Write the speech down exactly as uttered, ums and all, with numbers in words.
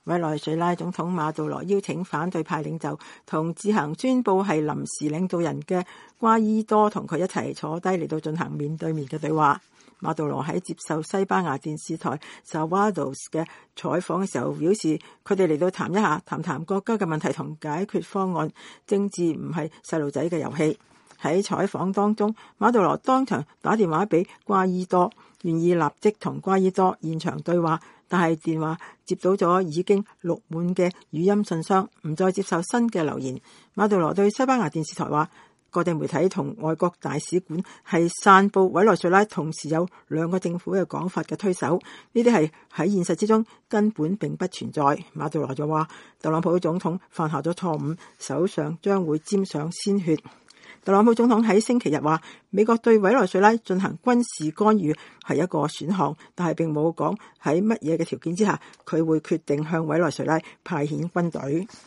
委內瑞拉總統馬杜羅邀請反對派領袖同自行宣布係臨時領導人嘅瓜伊多同佢一齊坐低嚟到進行面對面嘅對話。馬杜羅喺接受西班牙電視台 Salvados 嘅採訪嘅時候表示，佢哋嚟到談一下，談談國家嘅問題同解決方案，政治唔係細路仔嘅遊戲。喺採訪當中，馬杜羅當場打電話俾瓜伊多，願意立即同瓜伊多現場對話，但係電話接到咗已經錄滿嘅語音信箱，唔再接受新嘅留言。馬杜羅對西班牙電視台話，各地媒體同外國大使館係散佈委內瑞拉同時有兩個政府嘅講法嘅推手，呢啲係喺現實之中根本並不存在。馬杜羅就話，特朗普總統犯下咗錯誤，手上將會沾上鮮血。特朗普總統喺星期日話，美國對委內瑞拉進行軍事干預係一個選項，但係並冇講喺乜嘢嘅條件之下佢會決定向委內瑞拉派遣軍隊。